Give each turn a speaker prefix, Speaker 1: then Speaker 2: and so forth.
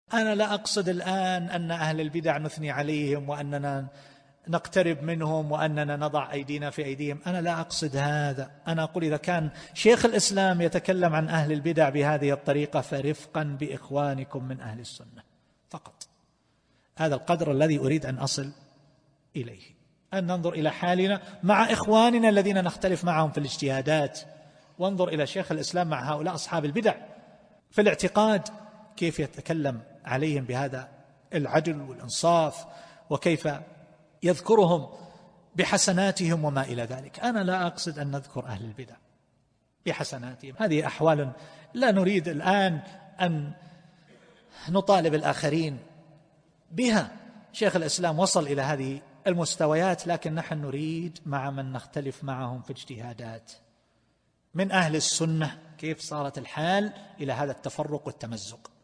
Speaker 1: أنا لا أقصد الآن أن أهل البدع نثني عليهم وأننا نقترب منهم وأننا نضع أيدينا في أيديهم، أنا لا أقصد هذا. أنا أقول إذا كان شيخ الإسلام يتكلم عن أهل البدع بهذه الطريقة فرفقا بإخوانكم من أهل السنة فقط. هذا القدر الذي أريد أن أصل إليه، أن ننظر إلى حالنا مع إخواننا الذين نختلف معهم في الاجتهادات، وانظر إلى شيخ الإسلام مع هؤلاء أصحاب البدع في الاعتقاد، كيف يتكلم عليهم بهذا العدل والإنصاف، وكيف يذكرهم بحسناتهم وما إلى ذلك. أنا لا أقصد أن نذكر أهل البدع بحسناتهم، هذه أحوال لا نريد الآن أن نطالب الآخرين بها. شيخ الإسلام وصل إلى هذه المستويات، لكن نحن نريد مع من نختلف معهم في اجتهادات من أهل السنة كيف صارت الحال إلى هذا التفرق والتمزق.